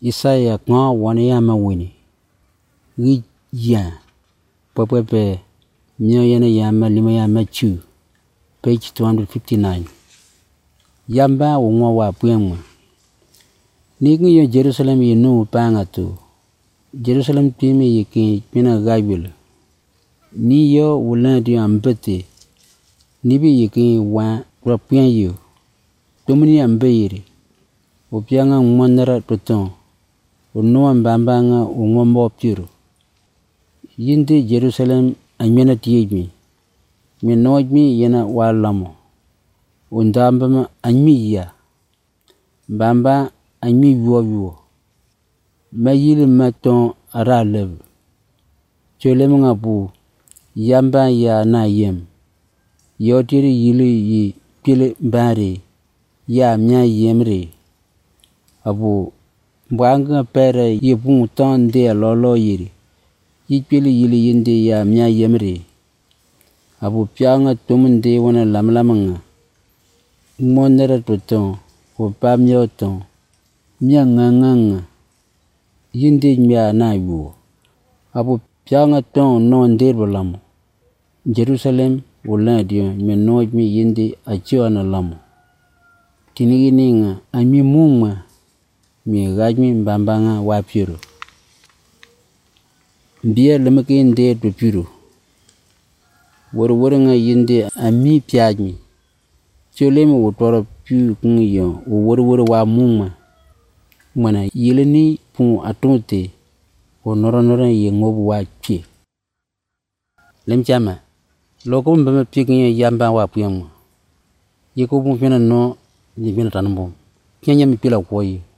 Isaiah ngo wani ama wini ri ya pepepe mio yana yama lima yama chu page 259 yamba wonwa wa puemwa nigi yo Jerusalem yinu panga tu Jerusalem timi yiki pina gabila ni yo wulan di ambete nibi yiki wa rapien yo tumni ambeyiri opianga ngwanara toton onuwa mbambanga ongombo piro yindi Jerusalem amena tiemi menojmi yana walamo ondambama anmiya mbamba anmi yuo mayili maton araleb cholemunga bu yamba ya na yem yotiri yili yi pile bare ya mya yemre abu mbwanga pere yipun ton de lolo yiri yipili yili yinde ya mya yemre abu pyanga tumunde wana lamlamanga monera toton o pamyoton mya nganganga yinde mya na yuo abu pyanga ton non de bolamo Jerusalem woladio menojmi yinde achiona lamo tinigininga ami mumma mi gajmi mbambanga wapiro mbia lemake inde dopiro woranga yinde ami pyajmi cholemi wotoro pu kunyo wor wa mumma mana yeleni pu atonte onoro yengobu wa pie lemchama loko mbama pikinyo yamba wa puyamo yeko bu pena no ni bina tanbo kenya mi pila koyi